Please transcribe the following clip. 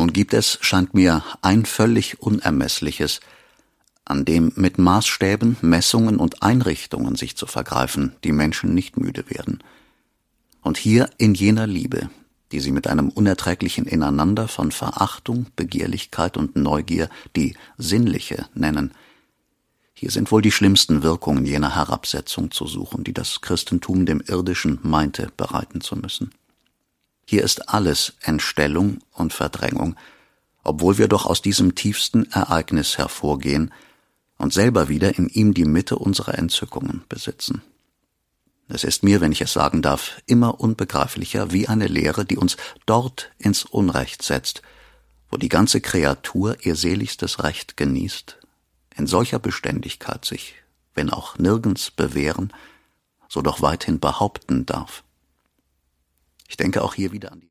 Nun gibt es, scheint mir, ein völlig Unermessliches, an dem mit Maßstäben, Messungen und Einrichtungen sich zu vergreifen die Menschen nicht müde werden. Und hier in jener Liebe, die sie mit einem unerträglichen Ineinander von Verachtung, Begehrlichkeit und Neugier die sinnliche nennen, hier sind wohl die schlimmsten Wirkungen jener Herabsetzung zu suchen, die das Christentum dem Irdischen meinte bereiten zu müssen. Hier ist alles Entstellung und Verdrängung, obwohl wir doch aus diesem tiefsten Ereignis hervorgehen und selber wieder in ihm die Mitte unserer Entzückungen besitzen. Es ist mir, wenn ich es sagen darf, immer unbegreiflicher wie eine Lehre, die uns dort ins Unrecht setzt, wo die ganze Kreatur ihr seligstes Recht genießt, in solcher Beständigkeit sich, wenn auch nirgends bewähren, so doch weithin behaupten darf. Ich denke auch hier wieder an die